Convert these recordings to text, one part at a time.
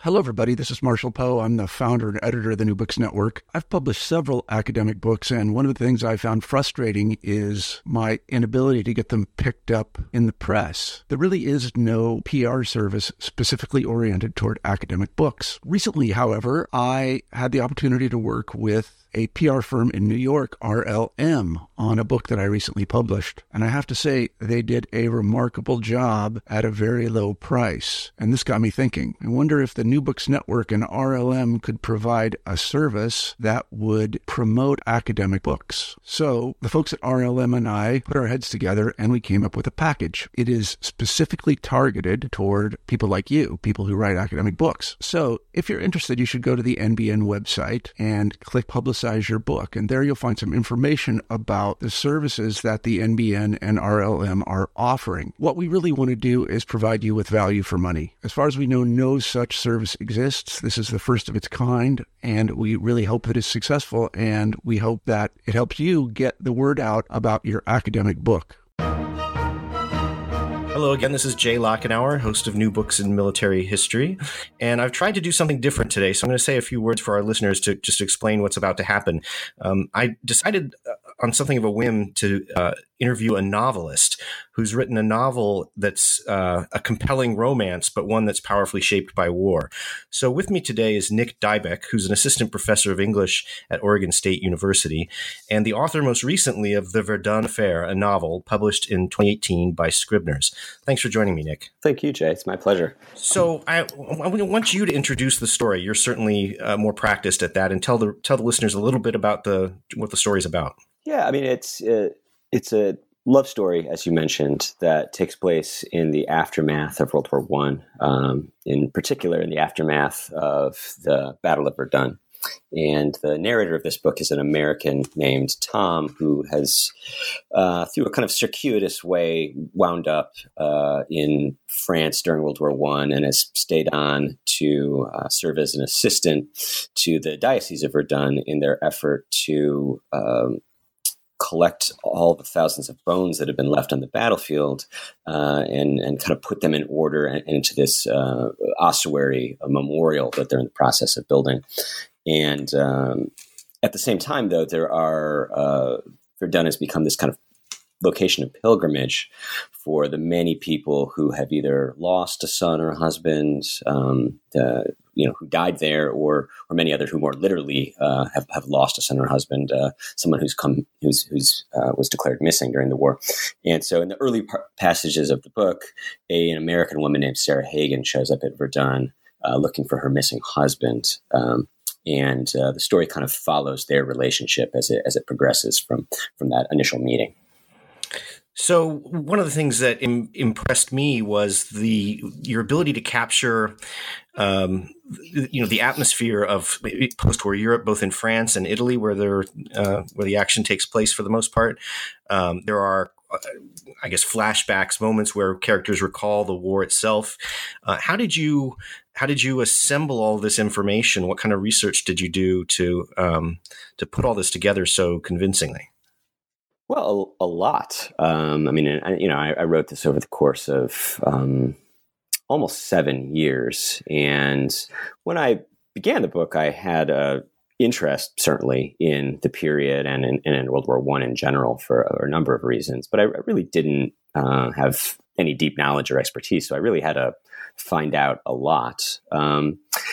Hello, everybody. This is Marshall Poe. I'm the founder and editor of the New Books Network. I've published several academic books, and one of the things I found frustrating is my inability to get them picked up in the press. There really is no PR service specifically oriented toward academic books. Recently, however, I had the opportunity to work with a PR firm in New York, RLM, on a book that I recently published. And I have to say, they did a remarkable job at a very low price. And this got me thinking. I wonder if the New Books Network and RLM could provide a service that would promote academic books. So the folks at RLM and I put our heads together and we came up with a package. It is specifically targeted toward people like you, people who write academic books. So if you're interested, you should go to the NBN website and click Publicize Your Book. And there you'll find some information about the services that the NBN and RLM are offering. What we really want to do is provide you with value for money. As far as we know, no such service exists. This is the first of its kind, and we really hope that it's successful, and we hope that it helps you get the word out about your academic book. Hello again, this is Jay Lockenauer, host of New Books in Military History, and I've tried to do something different today, so I'm going to say a few words for our listeners to just explain what's about to happen. I decided on something of a whim to interview a novelist who's written a novel that's a compelling romance, but one that's powerfully shaped by war. So with me today is Nick Dybeck, who's an assistant professor of English at Oregon State University, and the author most recently of The Verdun Affair, a novel published in 2018 by Scribner's. Thanks for joining me, Nick. Thank you, Jay. It's my pleasure. So I want you to introduce the story. You're certainly more practiced at that, and tell the listeners a little bit about what the story's about. Yeah, I mean, it's a love story, as you mentioned, that takes place in the aftermath of World War I, in particular in the aftermath of the Battle of Verdun. And the narrator of this book is an American named Tom, who has, through a kind of circuitous way, wound up in France during World War I and has stayed on to serve as an assistant to the Diocese of Verdun in their effort to collect all the thousands of bones that have been left on the battlefield and kind of put them in order into this ossuary, a memorial that they're in the process of building. And at the same time, though, Verdun has become this kind of location of pilgrimage for the many people who have either lost a son or a husband, who died there, or many others who more literally have lost a son or a husband, someone who was declared missing during the war. And so, in the early passages of the book, an American woman named Sarah Hagen shows up at Verdun looking for her missing husband. And the story kind of follows their relationship as it progresses from that initial meeting. So one of the things that impressed me was your ability to capture, the atmosphere of post-war Europe, both in France and Italy, where the action takes place for the most part. There are, I guess, flashbacks, moments where characters recall the war itself. How did you assemble all this information? What kind of research did you do to put all this together so convincingly? Well, a lot. I wrote this over the course of almost 7 years. And when I began the book, I had an interest, certainly, in the period and in World War I in general for a number of reasons. But I really didn't have any deep knowledge or expertise. So I really had to find out a lot. So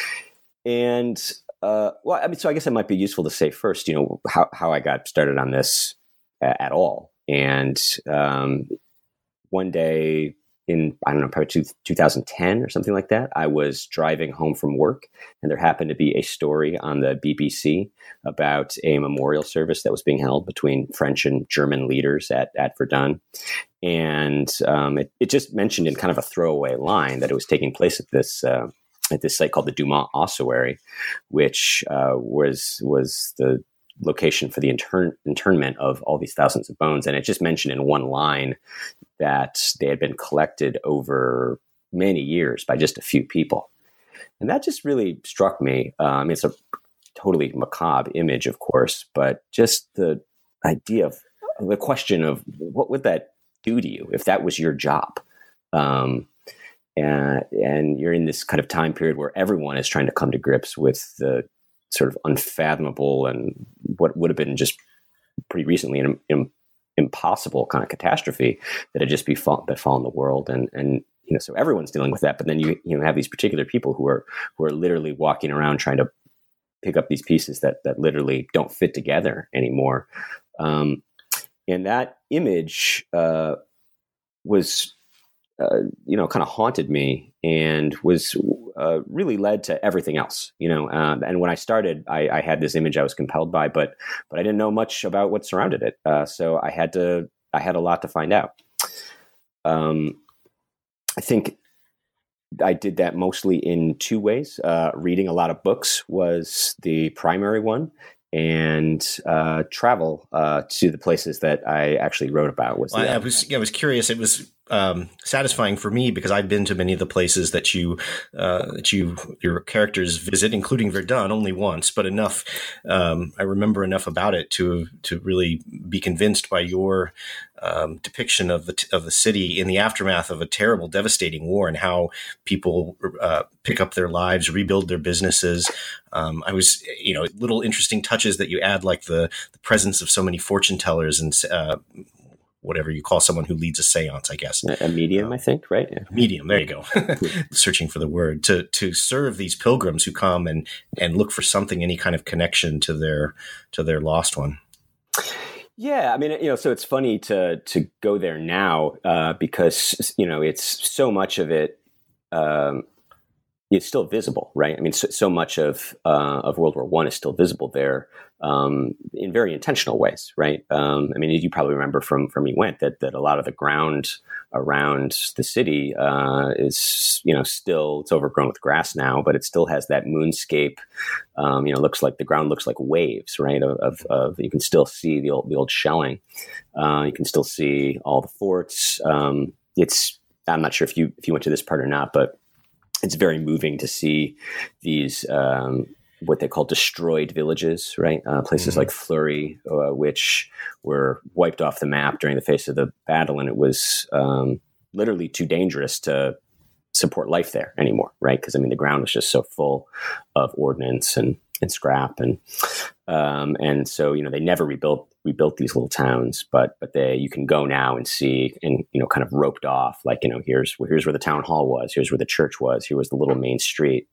I guess it might be useful to say first, how I got started on this at all. And one day in, probably 2010 or something like that, I was driving home from work, and there happened to be a story on the BBC about a memorial service that was being held between French and German leaders at Verdun. And it just mentioned in kind of a throwaway line that it was taking place at this site called the Douaumont Ossuary, which was the location for the internment of all these thousands of bones. And it just mentioned in one line that they had been collected over many years by just a few people. And that just really struck me. It's a totally macabre image, of course, but just the idea of the question of what would that do to you if that was your job? and you're in this kind of time period where everyone is trying to come to grips with the sort of unfathomable and what would have been just pretty recently an impossible kind of catastrophe that had just befallen the world, and so everyone's dealing with that. But then you have these particular people who are literally walking around trying to pick up these pieces that literally don't fit together anymore. And that image was kind of haunted me and was really led to everything else. And when I started, I had this image I was compelled by, but I didn't know much about what surrounded it. So I had a lot to find out. I think I did that mostly in two ways. Reading a lot of books was the primary one, and travel to the places that I actually wrote about was. Well, I was curious. It was satisfying for me because I've been to many of the places that your characters visit, including Verdun, only once, but enough. I remember enough about it to really be convinced by your depiction of the city in the aftermath of a terrible, devastating war, and how people pick up their lives, rebuild their businesses. I was, little interesting touches that you add, like the presence of so many fortune tellers and whatever you call someone who leads a seance, I guess. A medium, I think, right? Yeah. Medium, there you go. Searching for the word to serve these pilgrims who come and look for something, any kind of connection to their lost one. Yeah, I mean, so it's funny to go there now because it's so much of it. It's still visible, right? I mean, so much of World War I is still visible there in very intentional ways, right? I mean, you probably remember from you went that a lot of the ground around the city is still, it's overgrown with grass now, but it still has that moonscape. Looks like the ground looks like waves, right? Of you can still see the old shelling. You can still see all the forts. I'm not sure if you went to this part or not, but it's very moving to see these what they call destroyed villages, right? Places like Fleury, which were wiped off the map during the face of the battle, and it was literally too dangerous to support life there anymore, right? Because the ground was just so full of ordnance and scrap, and so they never rebuilt these little towns, but you can go now and see, and kind of roped off, like here's where the town hall was, here's where the church was, here was the little main street.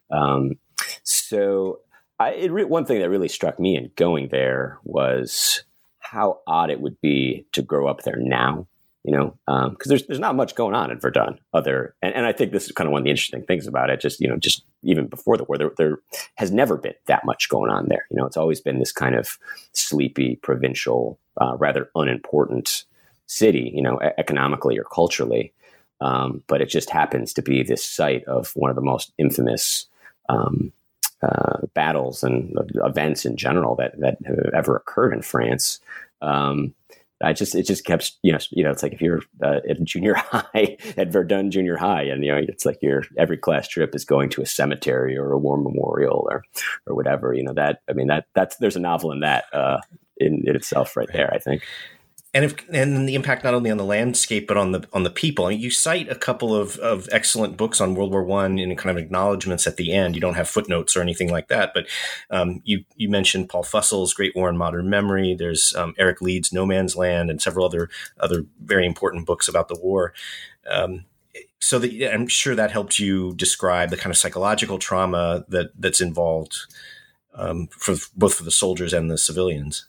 So one thing that really struck me in going there was how odd it would be to grow up there now. Because there's not much going on in Verdun and I think this is kind of one of the interesting things about it. Just even before the war, there has never been that much going on there. It's always been this kind of sleepy, provincial, rather unimportant city, economically or culturally. But it just happens to be this site of one of the most infamous battles and events in general that have ever occurred in France. It just kept, it's like if you're at junior high, at Verdun Junior High, and, it's like your every class trip is going to a cemetery or a war memorial or whatever, that's there's a novel in that in itself right there, I think. And the impact not only on the landscape but on the people. You cite a couple of excellent books on World War I in kind of acknowledgments at the end. You don't have footnotes or anything like that, but you mentioned Paul Fussell's Great War in Modern Memory. There's Eric Leeds' No Man's Land, and several other very important books about the war. So I'm sure that helped you describe the kind of psychological trauma that's involved for both the soldiers and the civilians.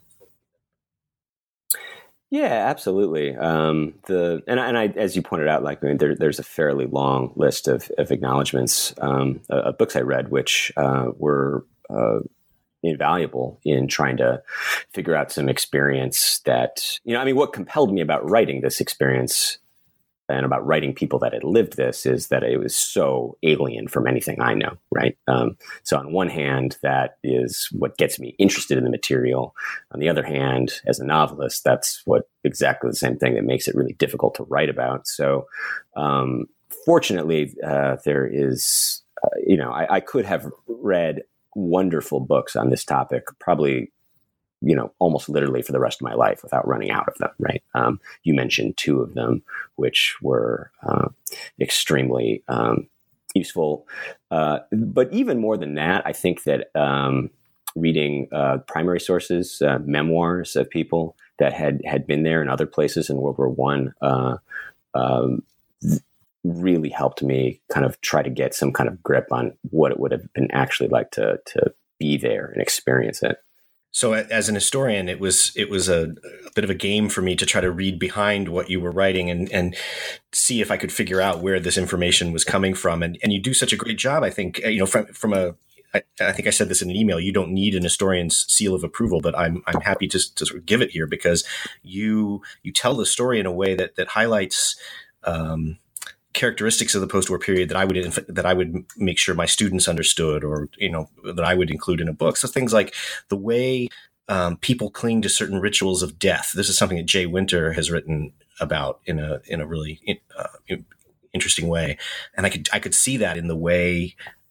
Yeah, absolutely. And I, as you pointed out, there's a fairly long list of acknowledgments of books I read, which were invaluable in trying to figure out some experience that, what compelled me about writing this experience and about writing people that had lived this is that it was so alien from anything I know, right? So on one hand, that is what gets me interested in the material. On the other hand, as a novelist, that's exactly the same thing that makes it really difficult to write about. So fortunately, there is, I could have read wonderful books on this topic, probably almost literally for the rest of my life without running out of them. Right. You mentioned two of them, which were extremely useful. But even more than that, I think that reading primary sources, memoirs of people that had been there in other places in World War I, really helped me kind of try to get some kind of grip on what it would have been actually like to be there and experience it. So as an historian, it was a bit of a game for me to try to read behind what you were writing and see if I could figure out where this information was coming from. And you do such a great job, I think, I think I said this in an email, you don't need an historian's seal of approval, but I'm happy to sort of give it here because you tell the story in a way that highlights characteristics of the post-war period that I would make sure my students understood, or that I would include in a book. So things like the way people cling to certain rituals of death. This is something that Jay Winter has written about in a really interesting way, and I could see that in the way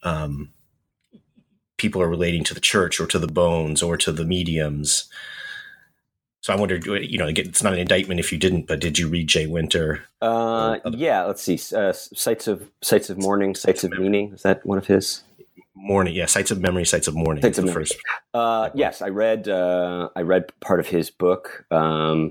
people are relating to the church or to the bones or to the mediums. So I wondered, it's not an indictment if you didn't, but did you read Jay Winter? Yeah, let's see. Sites of Mourning, Sites of Meaning. Is that one of his? Mourning, yeah. Sites of Memory, Sites of Mourning. Sites of Memory. First. Yes, I read part of his book. And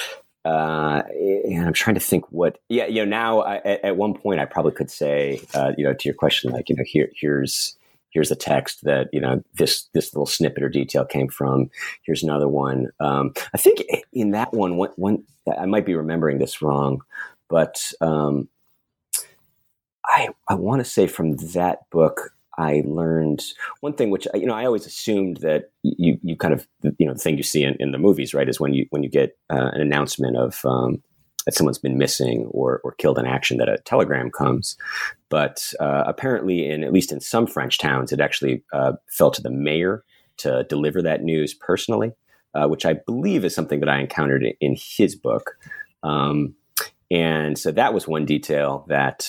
I'm trying to think what. Yeah, now at one point I probably could say, to your question, like, here's a text that, this little snippet or detail came from. Here's another one. I think in that one, I might be remembering this wrong, but I want to say from that book, I learned one thing, which, I always assumed that you kind of, the thing you see in the movies, right, is when you get an announcement of that someone's been missing or killed in action, that a telegram comes. But apparently, at least in some French towns, it actually fell to the mayor to deliver that news personally, which I believe is something that I encountered in his book. And so that was one detail that,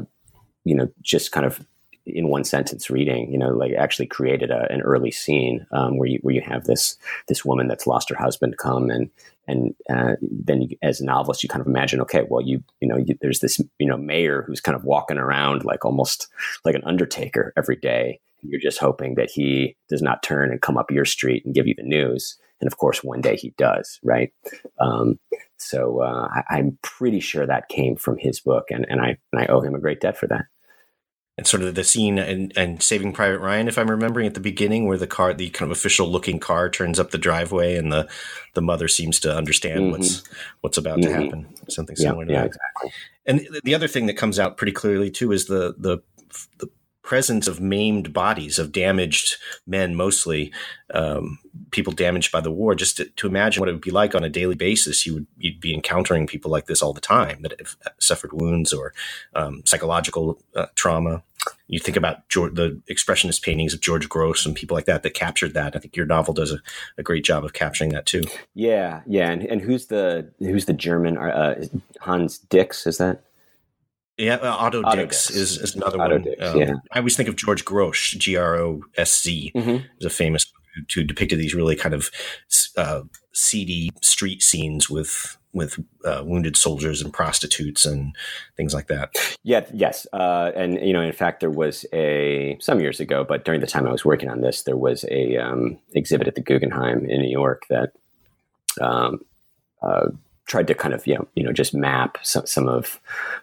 just kind of in one sentence reading, like actually created an early scene where you have this woman that's lost her husband come and then as a novelist, you kind of imagine, okay, well, there's this, mayor who's kind of walking around like almost like an undertaker every day. And you're just hoping that he does not turn and come up your street and give you the news. And of course, one day he does, right? So I'm pretty sure that came from his book, and I owe him a great debt for that. And sort of the scene and Saving Private Ryan, if I'm remembering at the beginning, where the kind of official looking car turns up the driveway and the mother seems to understand what's about to happen. Something similar to that. Exactly. And the other thing that comes out pretty clearly too is the presence of maimed bodies, of damaged men, mostly people damaged by the war. Just to imagine what it would be like on a daily basis, you'd be encountering people like this all the time that have suffered wounds or psychological trauma. You think about the expressionist paintings of George Grosz and people like that captured that. I think your novel does a great job of capturing that too. Yeah. And who's the German Hans Dix? Is that? Yeah, Otto Dix is another Otto one. Dix, yeah. I always think of George Grosz, Grosz. Is a famous who depicted these really kind of seedy street scenes with wounded soldiers and prostitutes and things like that. Yeah, yes, and in fact, there was some years ago, but during the time I was working on this, there was a exhibit at the Guggenheim in New York that tried to kind of just map some of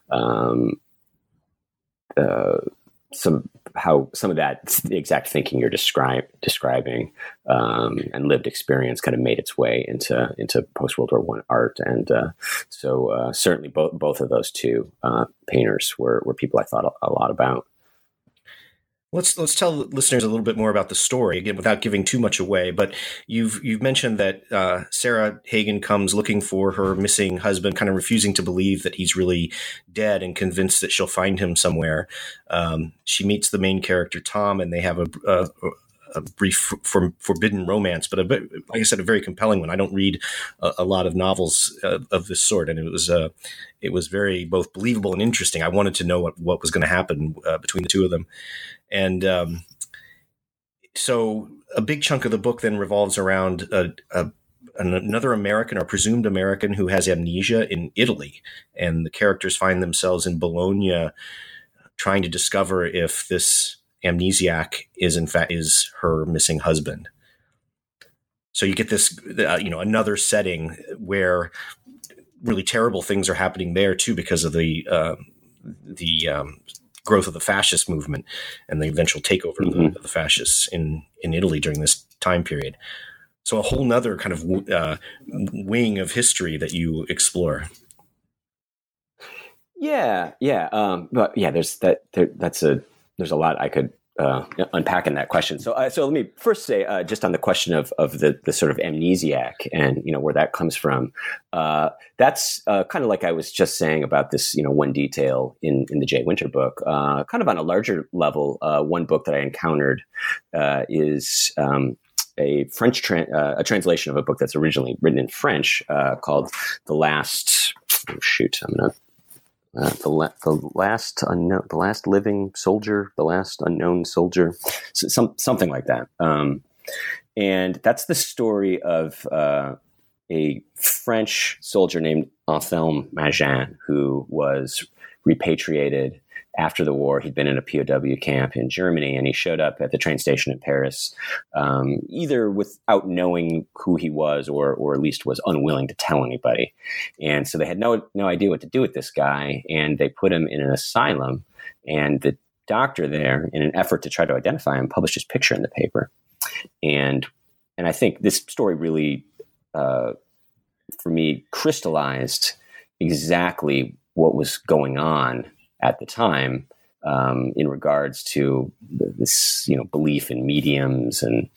that exact thinking you're describing and lived experience kind of made its way into post World War I art, and so certainly both of those two painters were people I thought a lot about. Let's tell listeners a little bit more about the story, again, without giving too much away. But you've mentioned that Sarah Hagen comes looking for her missing husband, kind of refusing to believe that he's really dead and convinced that she'll find him somewhere. She meets the main character, Tom, and they have a brief forbidden romance, but like I said, a very compelling one. I don't read a lot of novels of this sort, and it was very both believable and interesting. I wanted to know what was going to happen between the two of them. And So a big chunk of the book then revolves around another American or presumed American who has amnesia in Italy. And the characters find themselves in Bologna trying to discover if this amnesiac is her missing husband. So you get this, another setting where really terrible things are happening there too, because of the growth of the fascist movement and the eventual takeover of the fascists in Italy during this time period. So a whole nother kind of wing of history that you explore. Yeah. But yeah, there's a lot I could unpack in that question. So let me first say, just on the question of the sort of amnesiac and, where that comes from, that's kind of like I was just saying about this, one detail in the Jay Winter book, kind of on a larger level. One book that I encountered is a French a translation of a book that's originally written in French called The Last Living Soldier, The Last Unknown Soldier, something like that. And that's the story of a French soldier named Anthelme Magin, who was repatriated after the war. He'd been in a POW camp in Germany, and he showed up at the train station in Paris, either without knowing who he was, or at least was unwilling to tell anybody. And so they had no idea what to do with this guy, and they put him in an asylum. And the doctor there, in an effort to try to identify him, published his picture in the paper. And I think this story really, for me, crystallized exactly what was going on at the time, in regards to this, belief in mediums and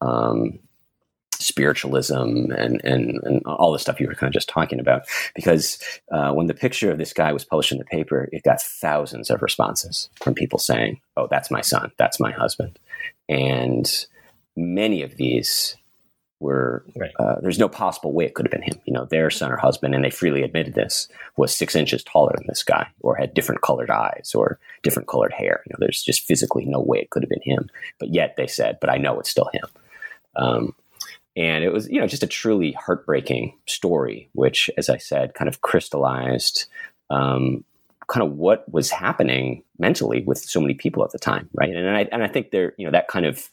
spiritualism and all the stuff you were kind of just talking about. Because when the picture of this guy was published in the paper, it got thousands of responses from people saying, "Oh, that's my son, that's my husband," and many of these were, right. There's no possible way it could have been him. Their son or husband, and they freely admitted this, was 6 inches taller than this guy, or had different colored eyes or different colored hair. There's just physically no way it could have been him. But yet they said, "But I know it's still him." And it was, just a truly heartbreaking story, which, as I said, kind of crystallized kind of what was happening mentally with so many people at the time, right? And I think there, that kind of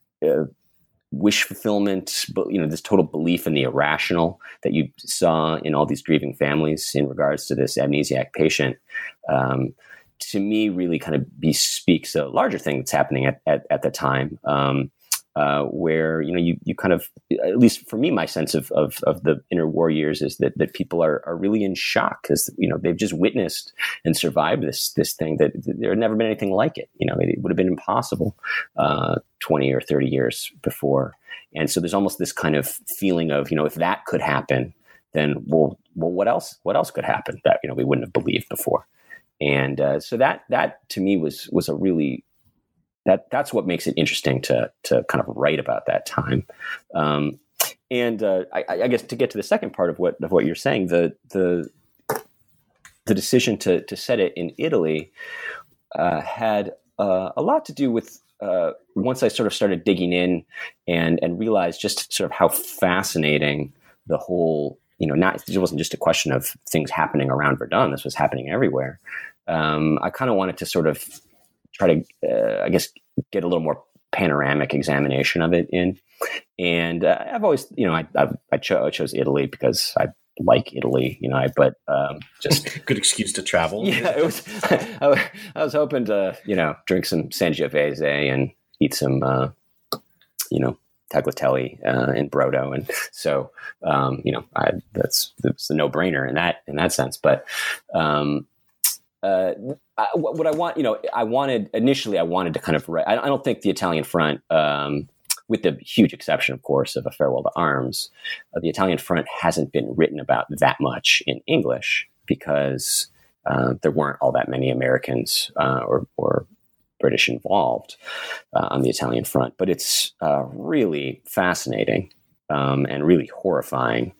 wish fulfillment, but this total belief in the irrational that you saw in all these grieving families in regards to this amnesiac patient, to me really kind of bespeaks a larger thing that's happening at the time, where you kind of, at least for me, my sense of the interwar years is that people are really in shock, because they've just witnessed and survived this thing that there had never been anything like it. It would have been impossible 20 or 30 years before. And so there's almost this kind of feeling of, if that could happen, then well, what else could happen that we wouldn't have believed before? And so that to me was a really, that's what makes it interesting to kind of write about that time. And I guess to get to the second part of what you're saying, the decision to set it in Italy had a lot to do with, once I sort of started digging in and realized just sort of how fascinating the whole, it wasn't just a question of things happening around Verdun. This was happening everywhere. I kind of wanted to sort of try to, I guess, get a little more panoramic examination of it in. And I've always, I chose Italy because I like Italy, but just good excuse to travel. Yeah, it was. I was hoping to, drink some Sangiovese and eat some, tagliatelle in Brodo, and so that's a no-brainer in that sense. But what I want, I wanted to kind of write. I don't think the Italian Front, with the huge exception, of course, of A Farewell to Arms, the Italian Front hasn't been written about that much in English, because there weren't all that many Americans or British involved on the Italian Front. But it's really fascinating and really horrifying,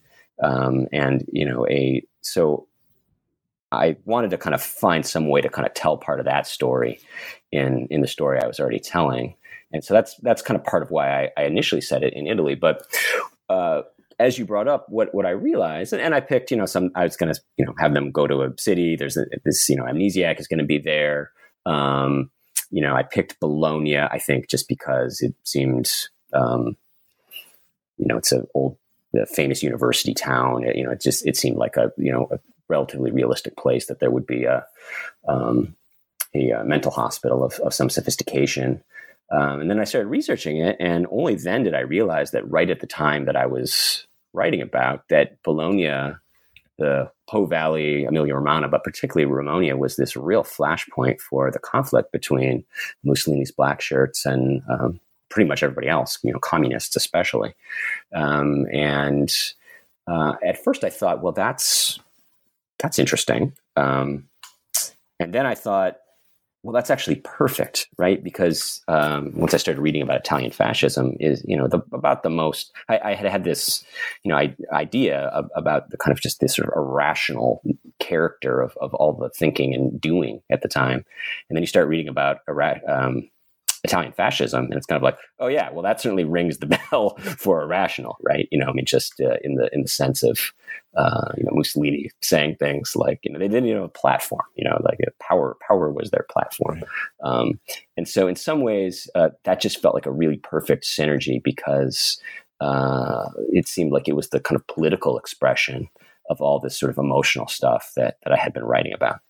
so I wanted to kind of find some way to kind of tell part of that story in the story I was already telling. And so that's kind of part of why I initially set it in Italy. But as you brought up, what I realized, and I picked, I was going to, have them go to a city. There's this, amnesiac is going to be there. I picked Bologna, I think, just because it seemed, it's an old, famous university town. It seemed like a relatively realistic place that there would be a mental hospital of some sophistication. And then I started researching it, and only then did I realize that right at the time that I was writing about, that Bologna, the Po Valley, Emilia-Romagna, but particularly Romagna, was this real flashpoint for the conflict between Mussolini's black shirts and pretty much everybody else, communists especially. And at first I thought, well, that's interesting. And then I thought, well, that's actually perfect, right? Because once I started reading about Italian fascism, is about the most. I had this, idea about the kind of just this sort of irrational character of all the thinking and doing at the time, and then you start reading about Italian fascism, and it's kind of like, oh yeah, well that certainly rings the bell for irrational, right? Just in the sense of Mussolini saying things like, they didn't have a platform, like power was their platform. And so in some ways that just felt like a really perfect synergy, because it seemed like it was the kind of political expression of all this sort of emotional stuff that I had been writing about.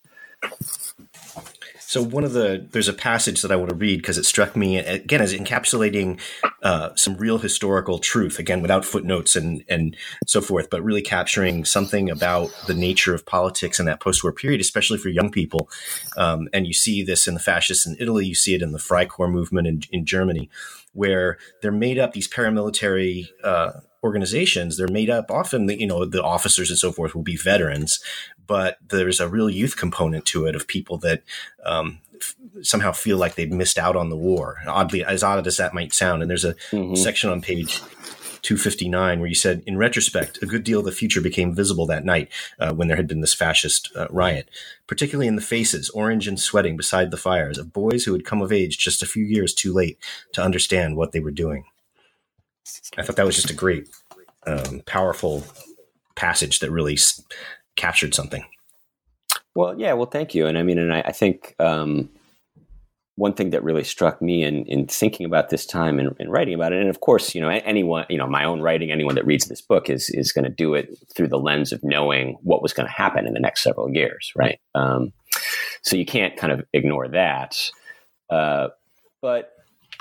So there's a passage that I want to read because it struck me, again, as encapsulating some real historical truth, again, without footnotes and so forth, but really capturing something about the nature of politics in that post-war period, especially for young people. And you see this in the fascists in Italy, you see it in the Freikorps movement in Germany, where they're made up, these paramilitary organizations, they're made up often, the officers and so forth will be veterans, but there's a real youth component to it of people that somehow feel like they've missed out on the war. Oddly, as odd as that might sound. And there's a section on page 259 where you said, in retrospect, a good deal of the future became visible that night when there had been this fascist riot, particularly in the faces, orange and sweating beside the fires, of boys who had come of age just a few years too late to understand what they were doing. I thought that was just a great, powerful passage that really captured something. Well, yeah. Well, thank you. And I think one thing that really struck me in thinking about this time and writing about it, and of course, anyone, my own writing, anyone that reads this book is going to do it through the lens of knowing what was going to happen in the next several years, right? So you can't kind of ignore that. But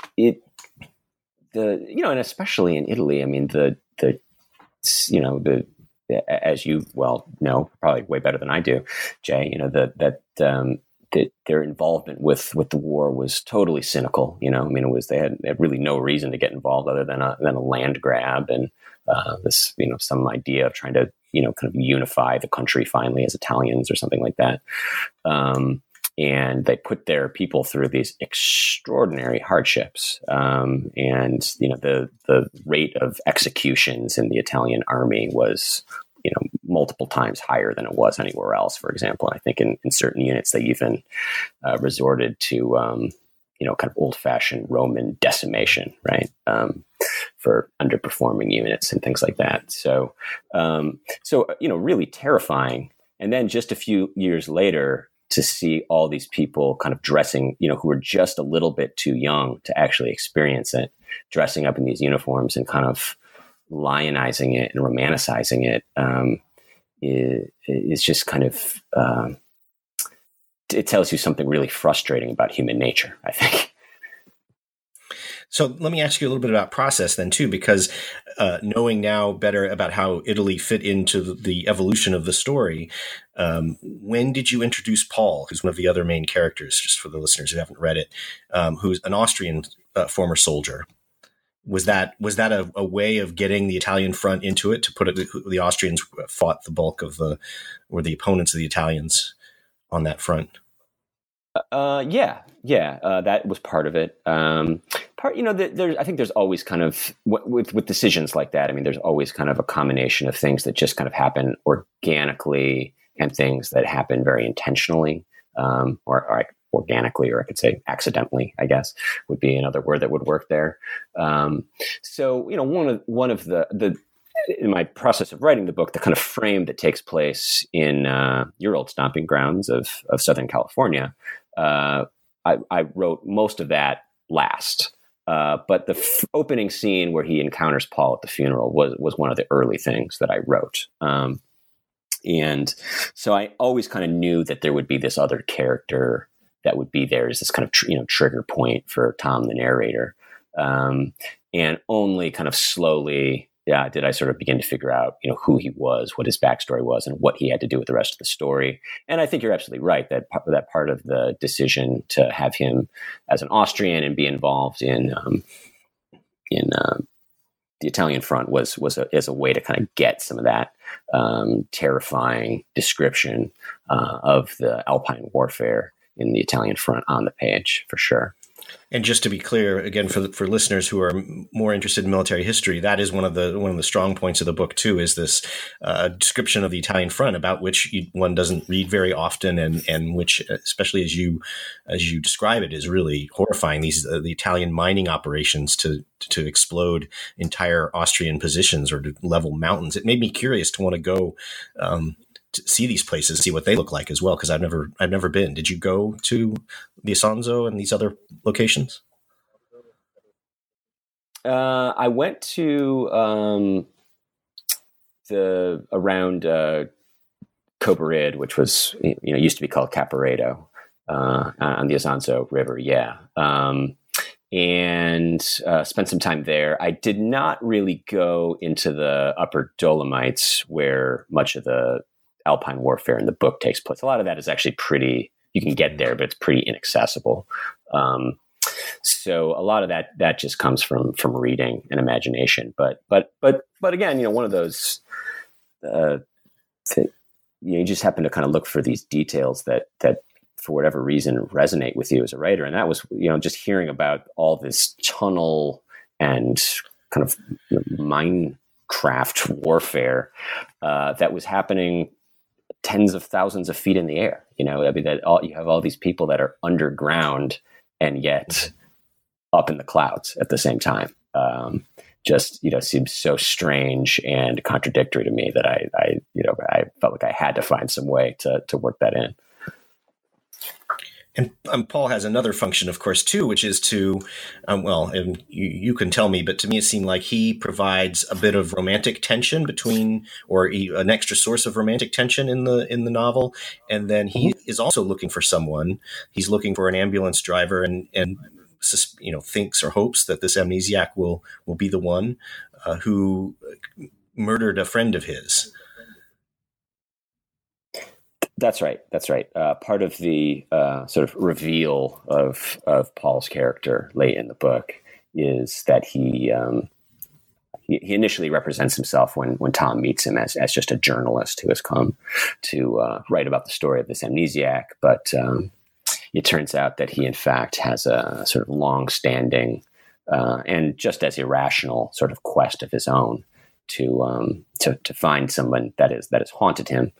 and especially in Italy, as you well know, probably way better than I do, Jay, that their involvement with the war was totally cynical. They had really no reason to get involved other than a land grab and this, some idea of trying to, kind of unify the country finally as Italians or something like that. And they put their people through these extraordinary hardships. And, the rate of executions in the Italian army was, multiple times higher than it was anywhere else, for example. And I think in certain units, they even resorted to, kind of old-fashioned Roman decimation, right? For underperforming units and things like that. So, really terrifying. And then just a few years later, to see all these people kind of dressing, who were just a little bit too young to actually experience it, dressing up in these uniforms and kind of lionizing it and romanticizing it, is just kind of, it tells you something really frustrating about human nature, I think. So let me ask you a little bit about process then too, because knowing now better about how Italy fit into the evolution of the story, when did you introduce Paul, who's one of the other main characters, just for the listeners who haven't read it, who's an Austrian former soldier? Was that a way of getting the Italian front into it, to put it, the Austrians fought the bulk of the opponents of the Italians on that front? Yeah. That was part of it. I think there's always kind of with decisions like that. There's always kind of a combination of things that just kind of happen organically and things that happen very intentionally, or organically, or I could say accidentally, I guess would be another word that would work there. So, one of the in my process of writing the book, the kind of frame that takes place in your old stomping grounds of Southern California, I wrote most of that last. But the opening scene where he encounters Paul at the funeral was one of the early things that I wrote. And so I always kind of knew that there would be this other character that would be there as this kind of trigger point for Tom, the narrator. And only kind of slowly did I sort of begin to figure out, who he was, what his backstory was, and what he had to do with the rest of the story. And I think you're absolutely right that part of the decision to have him as an Austrian and be involved in the Italian front was as a way to kind of get some of that terrifying description of the Alpine warfare in the Italian front on the page, for sure. And just to be clear, again, for listeners who are more interested in military history, that is one of the strong points of the book too. Is this description of the Italian front, about which one doesn't read very often, and which, especially as you describe it, is really horrifying. These the Italian mining operations to explode entire Austrian positions or to level mountains. It made me curious to want to go to see these places, see what they look like as well, because I've never been. Did you go to the Isonzo and these other locations? I went to around Cobarid, which was used to be called Caporetto, on the Isonzo River. Yeah. And spent some time there. I did not really go into the Upper Dolomites, where much of the Alpine warfare in the book takes place. A lot of that is actually you can get there, but it's pretty inaccessible. So a lot of that just comes from reading and imagination. But again, one of those, you just happen to kind of look for these details that for whatever reason resonate with you as a writer. And that was, just hearing about all this tunnel and kind of Minecraft warfare that was happening tens of thousands of feet in the air. You have all these people that are underground and yet up in the clouds at the same time. Just seems so strange and contradictory to me that I felt like I had to find some way to work that in. And Paul has another function, of course, too, which is to, and you can tell me, but to me it seemed like he provides a bit of romantic tension or an extra source of romantic tension in the novel. And then he is also looking for someone. He's looking for an ambulance driver, and thinks or hopes that this amnesiac will be the one who murdered a friend of his. That's right. Part of the sort of reveal of Paul's character late in the book is that he initially represents himself when Tom meets him as just a journalist who has come to write about the story of this amnesiac. But it turns out that he, in fact, has a sort of long-standing and just as irrational sort of quest of his own to find someone that has haunted him.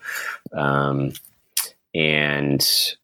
And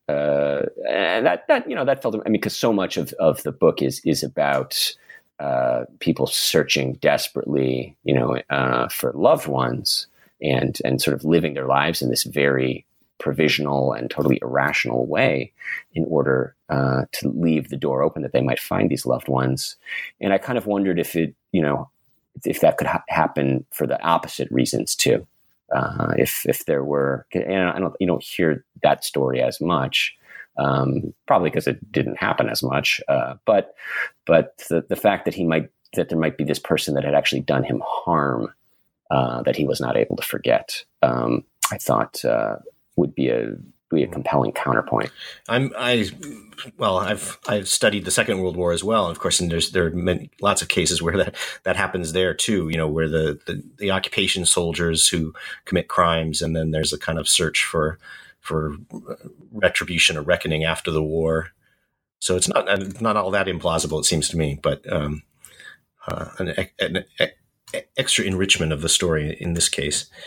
that felt, because so much of the book is about people searching desperately, for loved ones and sort of living their lives in this very provisional and totally irrational way in order to leave the door open that they might find these loved ones. And I kind of wondered if if that could happen for the opposite reasons too. If there were, and you don't hear that story as much, probably because it didn't happen as much. But the fact that there might be this person that had actually done him harm, that he was not able to forget, I thought would be a compelling counterpoint. I've studied the Second World War as well, and of course, and there are lots of cases where that happens there too. Where the occupation soldiers who commit crimes, and then there's a kind of search for retribution or reckoning after the war. So it's not all that implausible, it seems to me, but an extra enrichment of the story in this case.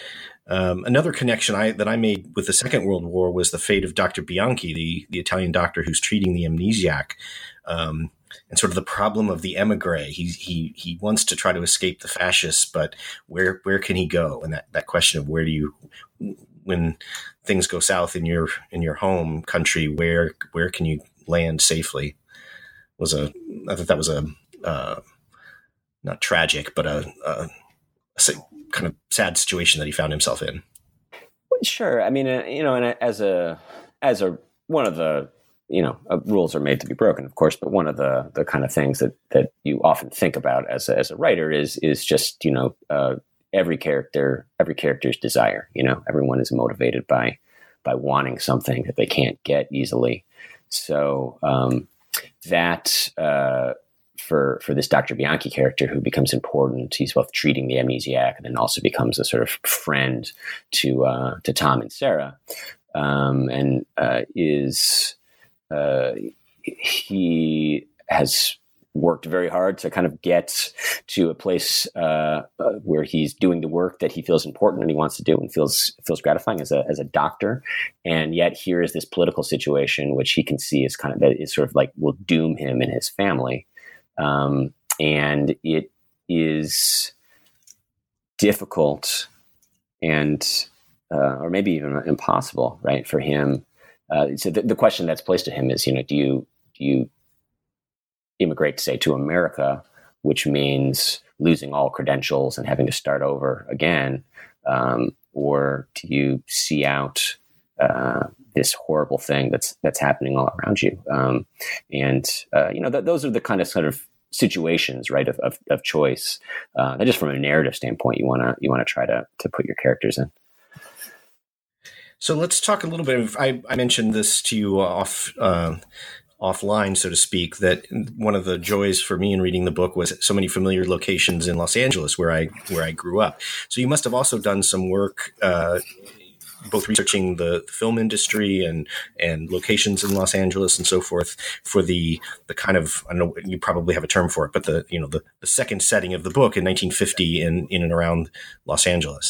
Another connection that I made with the Second World War was the fate of Dr. Bianchi, the Italian doctor who's treating the amnesiac, and sort of the problem of the émigré. He wants to try to escape the fascists, but where can he go? And that question of when things go south in your home country, where can you land safely? I thought that was a not tragic, but a kind of sad situation that he found himself in. Sure. I mean, and as a one of the, rules are made to be broken, of course, but one of the kind of things that you often think about as a writer is just, every character's desire. Everyone is motivated by wanting something that they can't get easily. So that for this Dr. Bianchi character who becomes important, he's both treating the amnesiac and then also becomes a sort of friend to Tom and Sarah, and he has worked very hard to kind of get to a place where he's doing the work that he feels important and he wants to do and feels gratifying as a doctor. And yet here is this political situation which he can see is sort of like will doom him and his family. And it is difficult and or maybe even impossible, right, for him. So the question that's placed to him is, do you immigrate, say, to America, which means losing all credentials and having to start over again, or do you see out this horrible thing that's happening all around you? Those are the kind of sort of situations, right, of choice. That just from a narrative standpoint, you want to try to put your characters in. So let's talk a little bit. I mentioned this to you offline, so to speak, that one of the joys for me in reading the book was so many familiar locations in Los Angeles where I grew up. So you must have also done some work, both researching the film industry and locations in Los Angeles and so forth for the kind of, I don't know, you probably have a term for it, but the second setting of the book in 1950 in and around Los Angeles.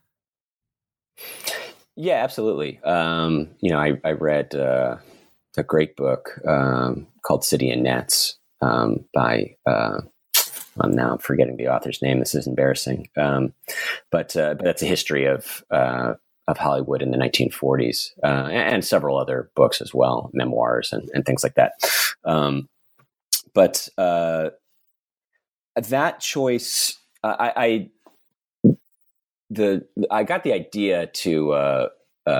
Yeah, absolutely. I read a great book called City in Nets by I'm now forgetting the author's name. This is embarrassing, but that's a history of Hollywood in the 1940s and several other books as well, memoirs and things like that. But that choice, I got the idea to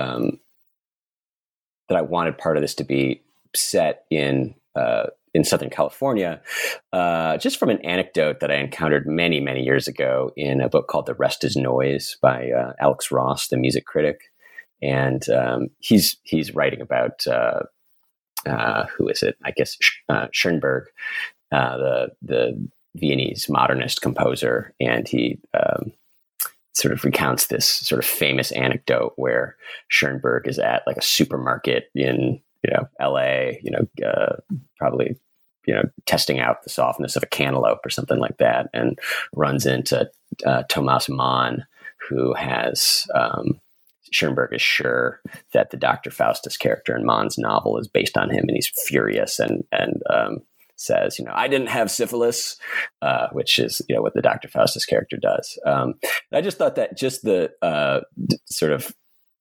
that I wanted part of this to be set in Southern California, just from an anecdote that I encountered many, many years ago in a book called The Rest is Noise by Alex Ross, the music critic. And he's writing about, who is it? I guess Schoenberg, the Viennese modernist composer. And he sort of recounts this sort of famous anecdote where Schoenberg is at like a supermarket in LA, probably, testing out the softness of a cantaloupe or something like that, and runs into Thomas Mann, who has, Schoenberg is sure that the Dr. Faustus character in Mann's novel is based on him, and he's furious and says, I didn't have syphilis, which is, what the Dr. Faustus character does. I just thought that just the sort of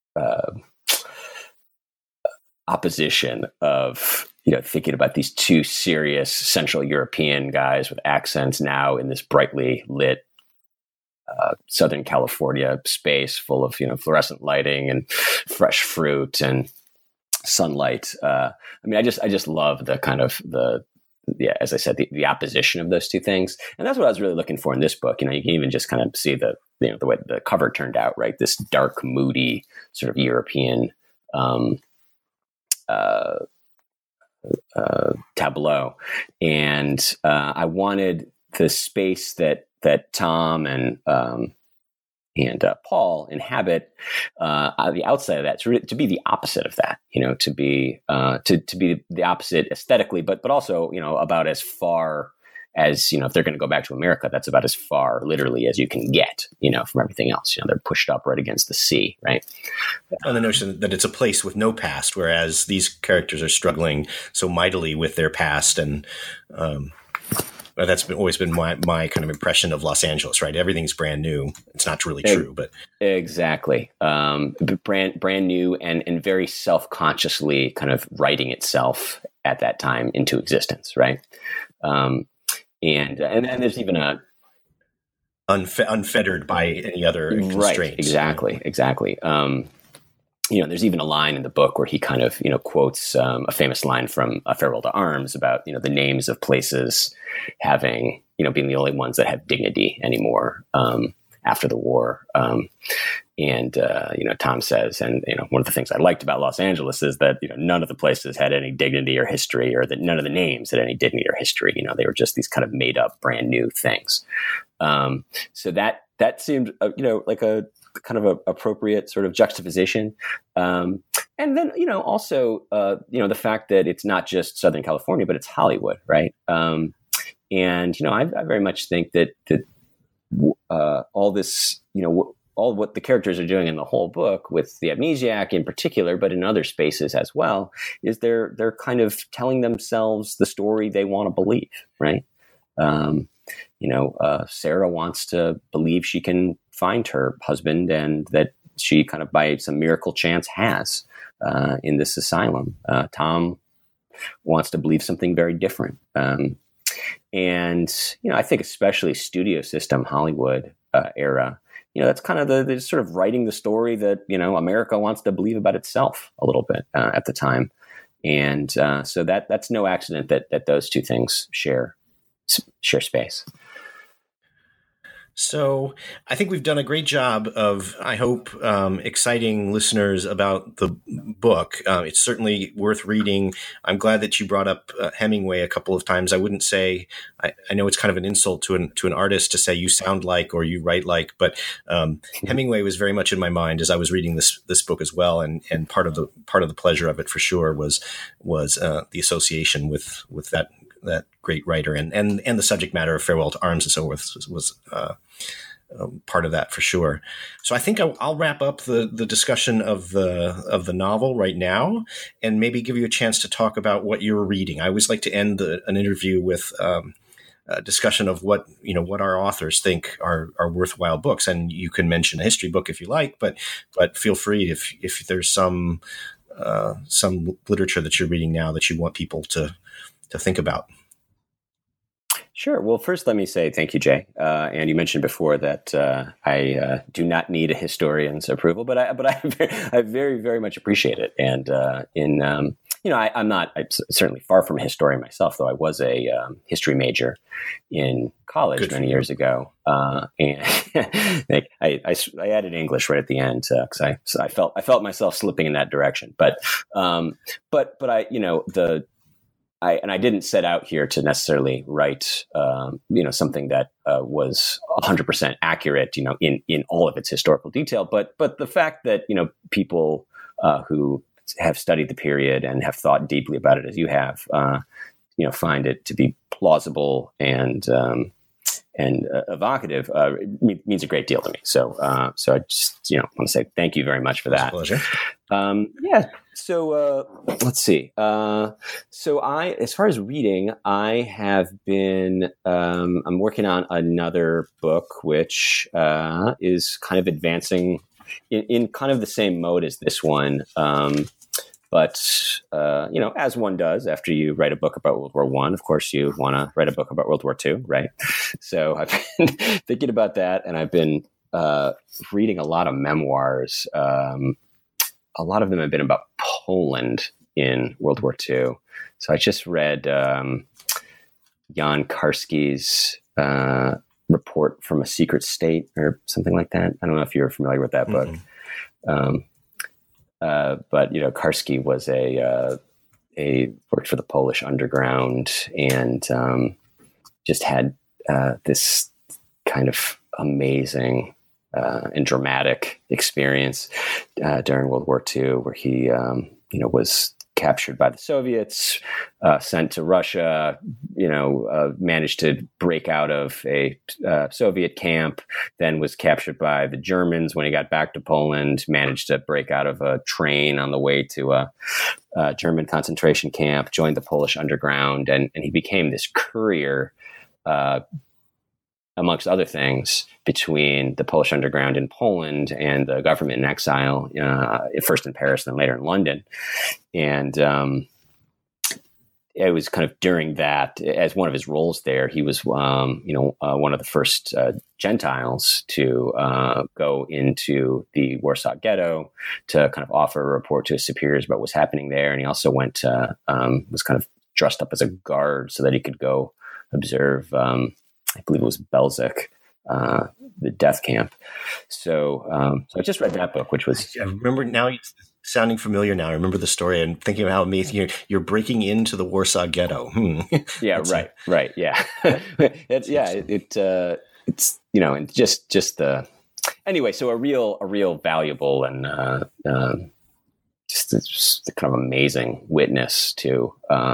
opposition of, thinking about these two serious Central European guys with accents now in this brightly lit Southern California space full of, fluorescent lighting and fresh fruit and sunlight. I just love the kind of as I said, the opposition of those two things. And that's what I was really looking for in this book. You can even just kind of see the way the cover turned out, right? This dark, moody sort of European tableau. And I wanted the space that Tom and Paul inhabit the outside of that to be the opposite of that, to be the opposite aesthetically, but also, about as far as, if they're going to go back to America, that's about as far literally as you can get, from everything else. They're pushed up right against the sea, right? And the notion that it's a place with no past, whereas these characters are struggling so mightily with their past. And that's always been my kind of impression of Los Angeles, right? Everything's brand new. It's not really true, but exactly. Brand new and very self-consciously kind of writing itself at that time into existence, right? And there's even a unfettered by any other constraints. Right, exactly. There's even a line in the book where he kind of, quotes a famous line from A Farewell to Arms about, the names of places having, being the only ones that have dignity anymore after the war. Tom says, and, one of the things I liked about Los Angeles is that, none of the places had any dignity or history, or that none of the names had any dignity or history. They were just these kind of made up brand new things. So that seemed, like a kind of a appropriate sort of juxtaposition. And then, also, the fact that it's not just Southern California, but it's Hollywood, right? I very much think that all this, all what the characters are doing in the whole book, with the amnesiac in particular, but in other spaces as well, is they're kind of telling themselves the story they want to believe, right? Sarah wants to believe she can find her husband, and that she kind of by some miracle chance has in this asylum. Tom wants to believe something very different. I think especially studio system Hollywood era, that's kind of the sort of writing the story that, America wants to believe about itself a little bit at the time. And so that's no accident that those two things share space. So I think we've done a great job of, I hope, exciting listeners about the book. It's certainly worth reading. I'm glad that you brought up Hemingway a couple of times. I wouldn't say, I know it's kind of an insult to an artist to say you sound like or you write like, but Hemingway was very much in my mind as I was reading this book as well. And part of the pleasure of it for sure was the association with that great writer, and the subject matter of Farewell to Arms and so forth was part of that for sure. So I think I'll wrap up the discussion of the novel right now, and maybe give you a chance to talk about what you're reading. I always like to end an interview with a discussion of what our authors think are worthwhile books, and you can mention a history book if you like, but feel free if there's some literature that you're reading now that you want people to think about. Sure. Well, first, let me say thank you, Jay. And you mentioned before that I do not need a historian's approval, but I very, very much appreciate it. And I'm certainly far from a historian myself, though I was a history major in college many years ago. And I added English right at the end because I felt myself slipping in that direction. But I didn't set out here to necessarily write, something that was 100% accurate, in all of its historical detail. But the fact that, people who have studied the period and have thought deeply about it as you have, find it to be plausible and evocative means a great deal to me. So I just want to say thank you very much for that. Pleasure. So let's see. So as far as reading, I have been I'm working on another book which is kind of advancing in kind of the same mode as this one. But as one does after you write a book about World War I, of course, you want to write a book about World War II, right? So I've been thinking about that, and I've been reading a lot of memoirs. A lot of them have been about Poland in World War II. So I just read Jan Karski's Report from a Secret State or something like that. I don't know if you're familiar with that book. But Karski was worked for the Polish underground and just had this kind of amazing and dramatic experience during World War II, where he was captured by the Soviets, sent to Russia, managed to break out of a Soviet camp, then was captured by the Germans when he got back to Poland, managed to break out of a train on the way to a German concentration camp, joined the Polish underground, and he became this courier, amongst other things, between the Polish underground in Poland and the government in exile, first in Paris, then later in London. And it was kind of during that, as one of his roles there, he was, one of the first Gentiles to go into the Warsaw Ghetto to kind of offer a report to his superiors about what's happening there. And he also went to, was kind of dressed up as a guard so that he could go observe, I believe it was Belzec, the death camp. So I just read that book, which was... I remember now, it's sounding familiar now. I remember the story and thinking of how amazing you're breaking into the Warsaw Ghetto. Yeah, right. Yeah. It's and just the... Anyway, so a real valuable and just kind of amazing witness to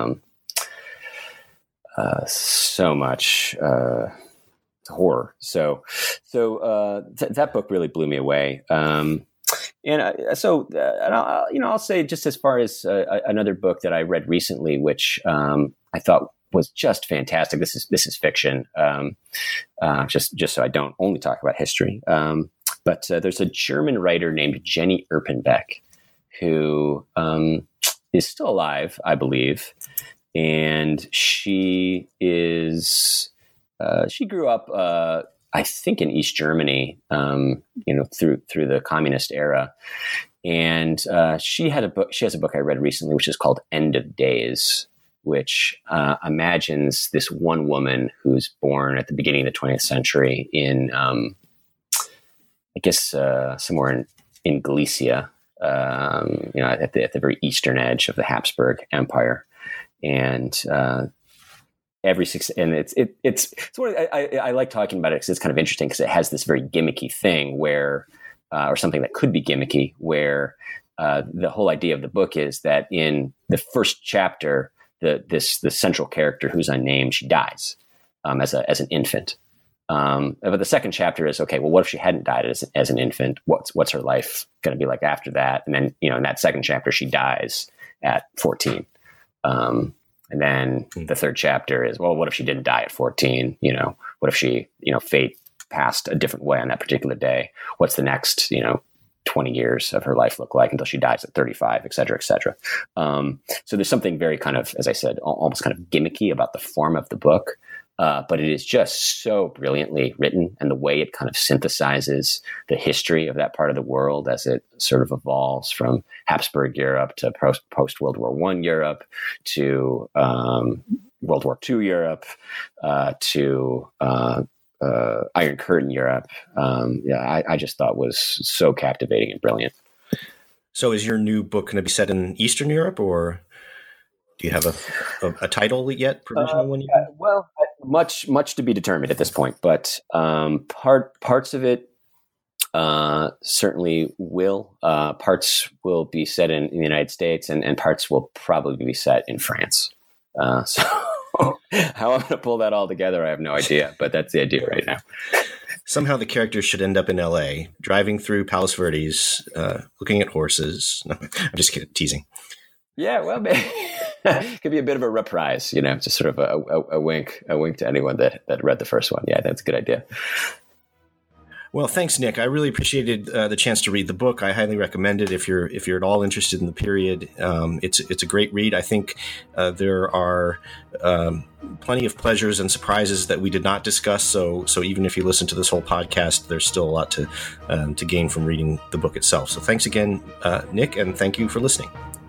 so much horror. So that book really blew me away. I'll say, just as far as another book that I read recently, which I thought was just fantastic. This is fiction. Just so I don't only talk about history. But there's a German writer named Jenny Erpenbeck who is still alive, I believe. And she grew up, I think, in East Germany, through the communist era. And she has a book I read recently, which is called End of Days, which imagines this one woman who's born at the beginning of the 20th century in, somewhere in Galicia, at the very eastern edge of the Habsburg Empire. And it's what I like talking about it because it's kind of interesting because it has this very gimmicky thing where, or something that could be gimmicky, where the whole idea of the book is that in the first chapter, the central character who's unnamed, she dies as an infant. But the second chapter is, okay, well, what if she hadn't died as an infant? What's her life going to be like after that? And then, in that second chapter, she dies at 14. And then the third chapter is, well, what if she didn't die at 14? What if she, fate passed a different way on that particular day? What's the next, 20 years of her life look like until she dies at 35, et cetera, et cetera. So there's something very kind of, as I said, almost kind of gimmicky about the form of the book. But it is just so brilliantly written, and the way it kind of synthesizes the history of that part of the world as it sort of evolves from Habsburg Europe to post World War I Europe to World War II Europe to Iron Curtain Europe. I just thought was so captivating and brilliant. So is your new book going to be set in Eastern Europe, or do you have a title yet? Provisional one? Well, much to be determined at this point, but parts of it certainly will. Parts will be set in the United States, and parts will probably be set in France. So how I'm going to pull that all together, I have no idea, but that's the idea right now. Somehow the characters should end up in L.A., driving through Palos Verdes, looking at horses. No, I'm just kidding, teasing. Yeah, well, maybe. It could be a bit of a reprise, just sort of a wink to anyone that read the first one. Yeah, that's a good idea. Well, thanks, Nick. I really appreciated the chance to read the book. I highly recommend it if you're at all interested in the period. It's a great read. I think there are plenty of pleasures and surprises that we did not discuss. So even if you listen to this whole podcast, there's still a lot to gain from reading the book itself. So thanks again, Nick, and thank you for listening.